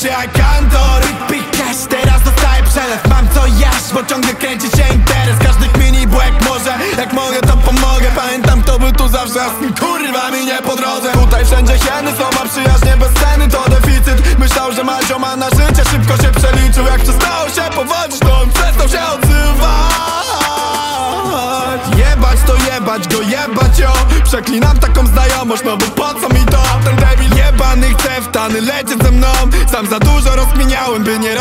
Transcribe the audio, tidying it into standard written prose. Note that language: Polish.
się jak kantor. Pik, cash, teraz dostaję przelew. Mam co jaść, bo ciągle kręci się interes. Każdy kmini błek może, jak mogę to pomogę. Pamiętam kto był tu zawsze, a z tym kurwa mi nie po drodze. Tutaj wszędzie hieny są, a przyjaźnie bez ceny to deficyt. Myślał, że ma zioma na życie, szybko się przeliczył. Jak przestało się powodzić, to on przestał się odzywać. Jebać to jebać go, jebać ją. Przeklinam taką znajomość, no bo po co mi to? Ten debil jebany chce w tany lecieć ze mną. Sam za dużo rozkminiałem, by nie